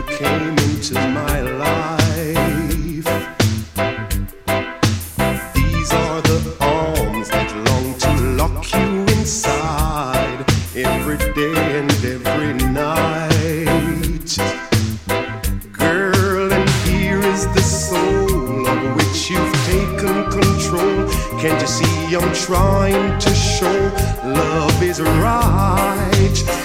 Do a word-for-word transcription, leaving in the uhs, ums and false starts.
you came into my life. These are the arms that long to lock you inside every day and every night. Girl, and here is the soul of which you've taken control. Can't you see I'm trying to show love is right?